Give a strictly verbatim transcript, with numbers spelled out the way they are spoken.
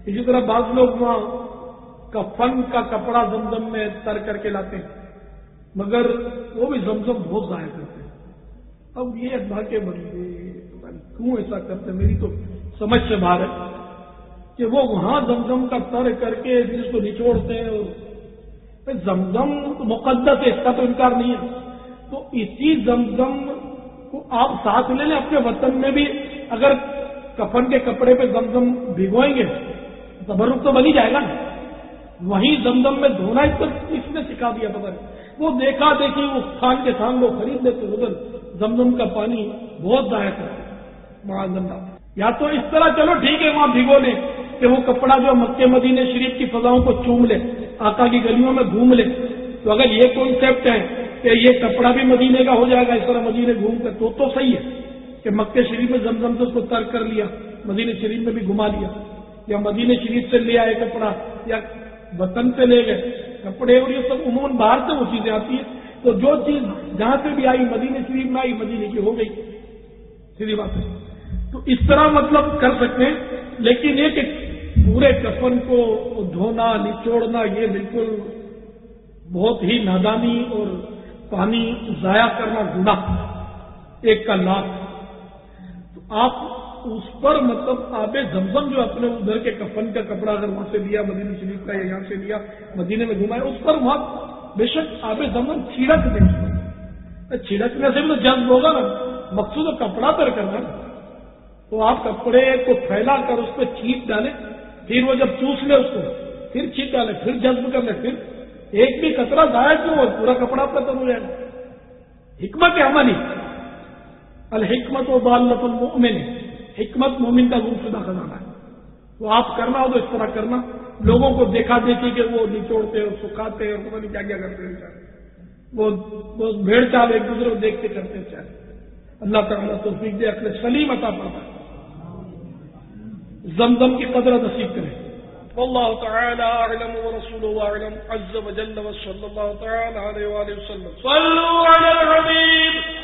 اسی طرح بعض لوگ وہاں کفن کا کپڑا زمزم میں تر کر کے لاتے ہیں، مگر وہ بھی زمزم بہت ضائع کرتے ہیں۔ اب یہ اللہ کے بندے کیوں ایسا کرتے ہیں، میری تو سمجھ سے باہر ہے کہ وہ وہاں زمزم کا تر کر کے جس کو نچوڑتے ہیں، اور زمزم مقدس ہے، اس کا تو انکار نہیں ہے، تو اسی زمزم کو آپ ساتھ لے لیں اپنے وطن میں بھی، اگر کفن کے کپڑے پہ زمزم بھگوئیں گے تبرک تو بنی جائے گا نا، وہیں زمزم میں دھونا اس کو اس نے سکھا دیا پتہ نہیں، وہ دیکھا دیکھی اس خان کے سامنے وہ خرید لیتے ادھر زمزم کا پانی بہت ضائع کرتے معاذ اللہ۔ یا تو اس طرح چلو ٹھیک ہے وہاں بھگو لیں کہ وہ کپڑا جو مکے مدینے شریف کی فضاؤں کو چوم لے، آقا کی گلیوں میں گھوم لے، تو اگر یہ کانسیپٹ ہے کہ یہ کپڑا بھی مدینے کا ہو جائے گا اس طرح مدینے گھوم کر، تو تو صحیح ہے کہ مکے شریف میں زمزم سے اس کو ترک کر لیا، مدینے شریف میں بھی گھما لیا، یا مدینے شریف سے لے آئے کپڑا یا وطن سے لے گئے کپڑے، اور یہ سب عموماً باہر سے وہ چیزیں آتی ہیں، تو جو چیز جہاں سے بھی آئی مدینے شریف میں آئی مدینے کی ہو گئی، سیدھی بات ہے۔ تو اس طرح مطلب کر سکتے ہیں، لیکن یہ کہ پورے کفن کو دھونا نچوڑنا یہ بالکل بہت ہی نادانی اور پانی ضائع کرنا گناہ ایک کا لاکھ۔ تو آپ اس پر مطلب آب زمزم جو اپنے ادھر کے کفن کا کپڑا اگر وہاں سے لیا مدینہ شریف کا یا یہاں سے لیا مدینے میں گھمایا، اس پر وہاں بے شک آب زمزم چھڑک دیں، چھڑکنے سے بھی تو جذب ہوگا نا، مقصود ہے کپڑا پر کرنا، تو آپ کپڑے کو پھیلا کر اس پہ چھینٹ ڈالیں، پھر وہ جب چوس لے اس کو پھر چھینٹ ڈالیں، پھر جذب کر لیں، پھر ایک بھی قطرہ ضائع کیوں ہو، پورا کپڑا ختم ہو جائے گا۔ حکمت عملی، الحکمت و ضالۃ المؤمن، حکمت مومن کا گم شدہ خزانہ ہے، تو آپ کرنا ہو تو اس طرح کرنا، لوگوں کو دیکھا دیکھی کہ وہ نچوڑتے اور سکھاتے اور پتہ نہیں کیا کیا کرتے ہیں، وہ بھیڑ چال ایک دوسرے کو دیکھ کے کرتے ہیں، چاہے اللہ تعالیٰ توفیق دے، عقل سلیم عطا فرمائے، زمزم کی قدر نصیب کرے۔ واللہ تعالی اعلم ورسولہ اعلم عز وجل، وصلی اللہ تعالی علیہ وآلہ وسلم۔ صلوا علی الحبیب۔